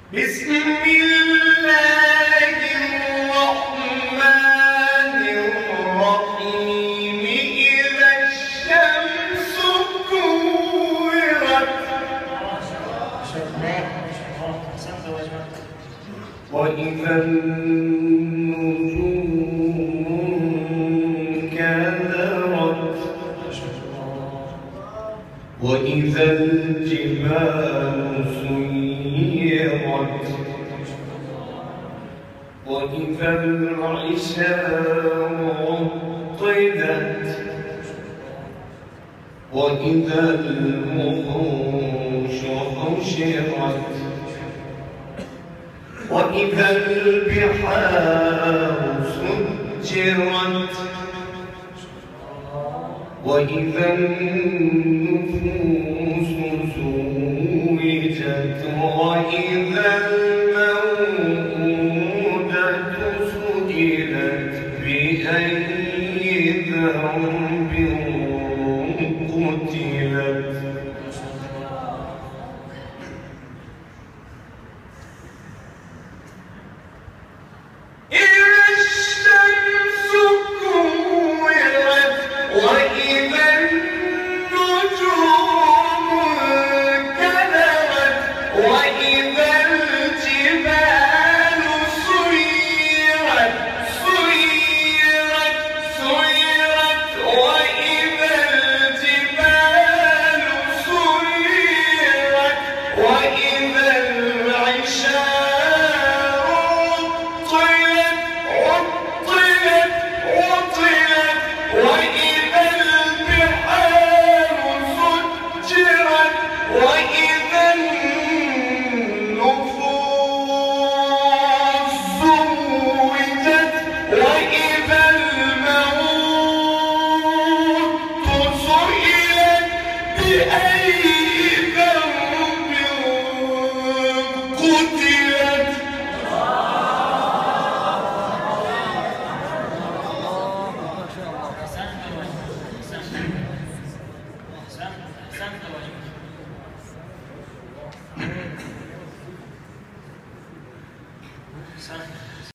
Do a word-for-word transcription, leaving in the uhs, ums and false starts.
بسم الله الرحمن الرحيم إذا الشمس كورت وإذا النجوم كدرت وإذا الجبال سيرت وإذا العشار عطلت وإذا الوحوش حشرت وإذا البحار سجرت وإذا النفوس زوجت وإذا الموءودة سئلت بأي ذنب قتلت إذا الشمس كورت وإذا النجوم كدرت وإذا الجبال سيرت سيرت سيرت وإذا الجبال سيرت وإذا العشار عطلت عطلت عطلت وإذا البحار سجرت وإذا النفوس زوجت وإذا الموءودة سئلت بأي